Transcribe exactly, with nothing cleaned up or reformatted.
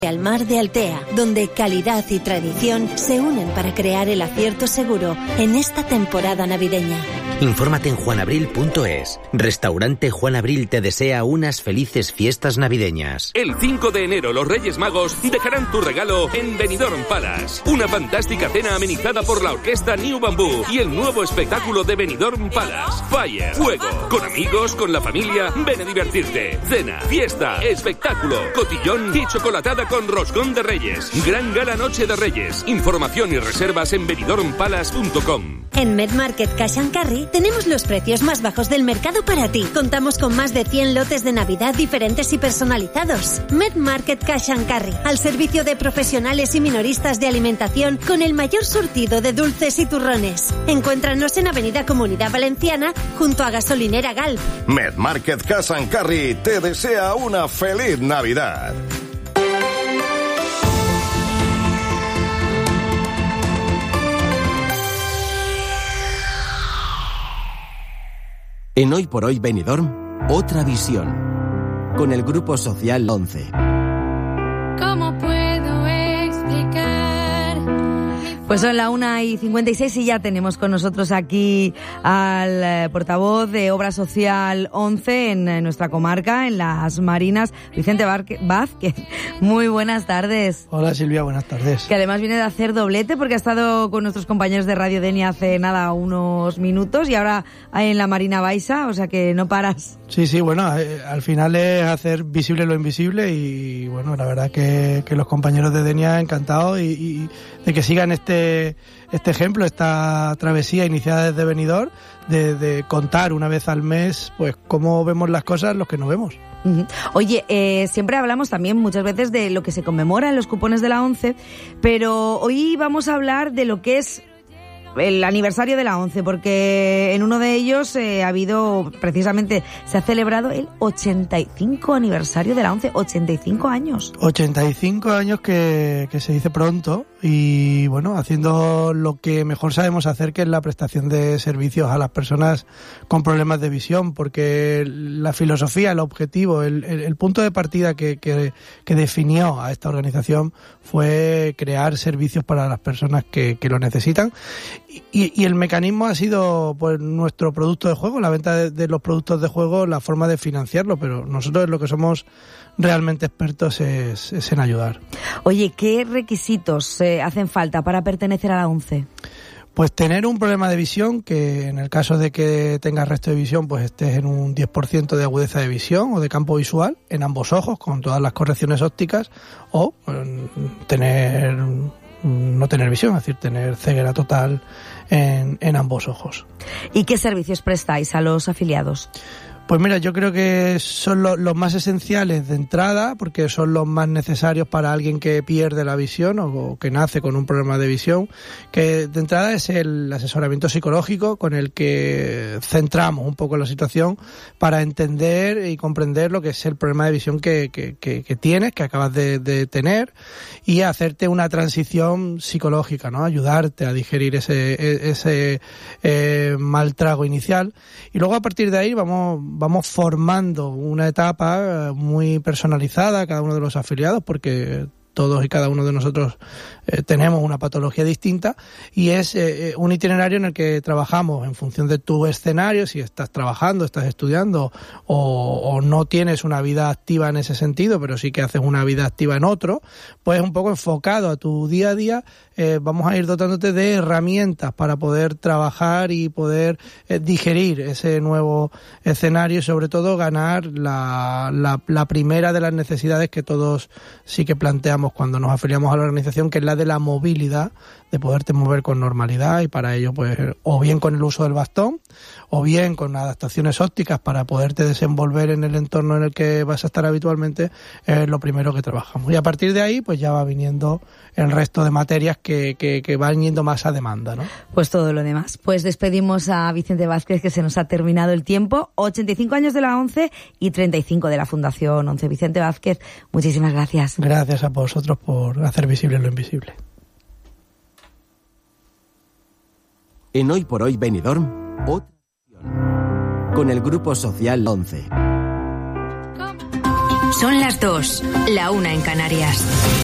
Al Mar de Altea, donde calidad y tradición se unen para crear el acierto seguro en esta temporada navideña. Infórmate en juan abril punto es. Restaurante Juan Abril te desea unas felices fiestas navideñas. El cinco de enero los Reyes Magos dejarán tu regalo en Benidorm Palace. Una fantástica cena amenizada por la orquesta New Bamboo y el nuevo espectáculo de Benidorm Palace. Fire, fuego, con amigos, con la familia, ven a divertirte. Cena, fiesta, espectáculo, cotillón y chocolatada con roscón de Reyes. Gran gala noche de Reyes. Información y reservas en benidorm palace punto com. En MedMarket Cash and Carry tenemos los precios más bajos del mercado para ti. Contamos con más de cien lotes de Navidad diferentes y personalizados. MedMarket Cash and Carry, al servicio de profesionales y minoristas de alimentación con el mayor surtido de dulces y turrones. Encuéntranos en Avenida Comunidad Valenciana, junto a Gasolinera Gal. MedMarket Cash and Carry te desea una feliz Navidad. En Hoy por Hoy Benidorm, otra visión, con el Grupo Social once. ¿Cómo puedo explicar? Pues son la una y cincuenta y seis y ya tenemos con nosotros aquí al eh, portavoz de Obra Social once en, en nuestra comarca, en Las Marinas, Vicente Vázquez. Muy buenas tardes. Hola Silvia, buenas tardes. Que además viene de hacer doblete porque ha estado con nuestros compañeros de Radio Denia hace nada, unos minutos, y ahora en la Marina Baixa, o sea que no paras. Sí, sí, bueno, eh, al final es hacer visible lo invisible y bueno, la verdad que, que los compañeros de Denia encantados y, y de que sigan este este ejemplo, esta travesía iniciada desde Benidorm, de, de contar una vez al mes pues cómo vemos las cosas los que no vemos. Oye, eh, siempre hablamos también muchas veces de lo que se conmemora en los cupones de la ONCE, pero hoy vamos a hablar de lo que es el aniversario de la ONCE, porque en uno de ellos eh, ha habido, precisamente, se ha celebrado el ochenta y cinco aniversario de la ONCE, ochenta y cinco años. ochenta y cinco años que, que se dice pronto y, bueno, haciendo lo que mejor sabemos hacer, que es la prestación de servicios a las personas con problemas de visión, porque la filosofía, el objetivo, el, el, el punto de partida que, que, que definió a esta organización fue crear servicios para las personas que, que lo necesitan. Y, y el mecanismo ha sido pues nuestro producto de juego, la venta de, de los productos de juego, la forma de financiarlo, pero nosotros lo que somos realmente expertos es, es en ayudar. Oye, ¿qué requisitos eh, hacen falta para pertenecer a la ONCE? Pues tener un problema de visión, que en el caso de que tengas resto de visión, pues estés en un diez por ciento de agudeza de visión o de campo visual en ambos ojos, con todas las correcciones ópticas, o eh, tener... no tener visión, es decir, tener ceguera total en, en ambos ojos. ¿Y qué servicios prestáis a los afiliados? Pues mira, yo creo que son lo, los más esenciales de entrada, porque son los más necesarios para alguien que pierde la visión o, o que nace con un problema de visión, que de entrada es el asesoramiento psicológico, con el que centramos un poco la situación para entender y comprender lo que es el problema de visión que, que, que, que tienes, que acabas de, de tener, y hacerte una transición psicológica, ¿no? Ayudarte a digerir ese, ese eh, mal trago inicial, y luego a partir de ahí vamos vamos formando una etapa muy personalizada a cada uno de los afiliados, porque todos y cada uno de nosotros eh, tenemos una patología distinta, y es eh, un itinerario en el que trabajamos en función de tu escenario, si estás trabajando, estás estudiando o, o no tienes una vida activa en ese sentido, pero sí que haces una vida activa en otro, pues un poco enfocado a tu día a día. Eh, vamos a ir dotándote de herramientas para poder trabajar y poder eh, digerir ese nuevo escenario y sobre todo ganar la, la, la primera de las necesidades que todos sí que planteamos cuando nos afiliamos a la organización, que es la de la movilidad, de poderte mover con normalidad, y para ello pues o bien con el uso del bastón o bien con adaptaciones ópticas para poderte desenvolver en el entorno en el que vas a estar habitualmente, es lo primero que trabajamos. Y a partir de ahí pues ya va viniendo el resto de materias que, que, que van yendo más a demanda, ¿no? Pues todo lo demás. Pues despedimos a Vicente Vázquez, que se nos ha terminado el tiempo. ochenta y cinco años de la ONCE y treinta y cinco de la Fundación ONCE. Vicente Vázquez, muchísimas gracias. Gracias a vosotros por hacer visible lo invisible. En Hoy por Hoy Benidorm, otra con el Grupo Social once. Son las dos, la una en Canarias.